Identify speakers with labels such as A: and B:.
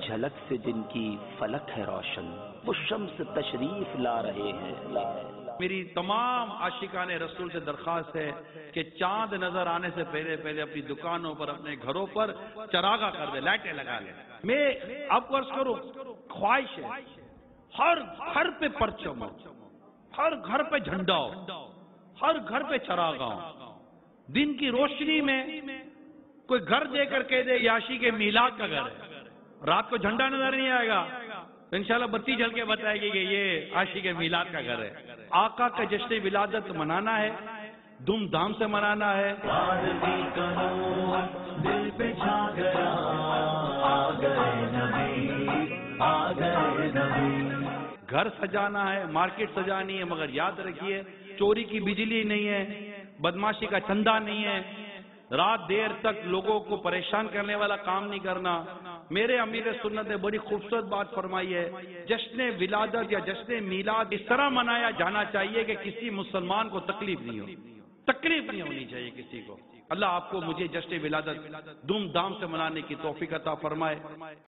A: جھلک سے جن کی فلک ہے روشن، وہ شمس تشریف لا رہے ہیں۔
B: میری تمام عاشقان رسول سے درخواست ہے کہ چاند نظر آنے سے پہلے پہلے اپنی دکانوں پر، اپنے گھروں پر چراغا کر دے، لائٹیں لگا لیں۔ میں آپ کو عرض کروں، خواہش ہے ہر گھر پہ پرچم ہو، ہر گھر پہ جھنڈا ہو، ہر گھر پہ چراغا ہو۔ دن کی روشنی میں کوئی گھر دے کر کہہ دے یہ عاشق کے میلاد کا گھر ہے، رات کو جھنڈا نظر نہیں آئے گا تو انشاءاللہ بتی جل کے بتائے گی کہ یہ عاشق کے میلاد کا گھر ہے۔ آقا کا جشن ولادت منانا ہے، دھوم دھام سے منانا ہے۔
C: دل پہ چھا گیا، آ گئے نبی، آ گئے نبی۔
B: گھر سجانا ہے، مارکیٹ سجانی ہے، مگر یاد رکھیے چوری کی بجلی نہیں ہے، بدماشی کا چندہ نہیں ہے، رات دیر تک لوگوں کو پریشان کرنے والا کام نہیں کرنا۔ میرے امیر سنت نے بڑی خوبصورت بات فرمائی ہے، جشن ولادت یا جشن میلاد اس طرح منایا جانا چاہیے کہ کسی مسلمان کو تکلیف نہیں ہو، تکلیف نہیں ہونی چاہیے کسی کو۔ اللہ آپ کو مجھے جشن ولادت دھوم دھام سے منانے کی توفیق عطا فرمائے۔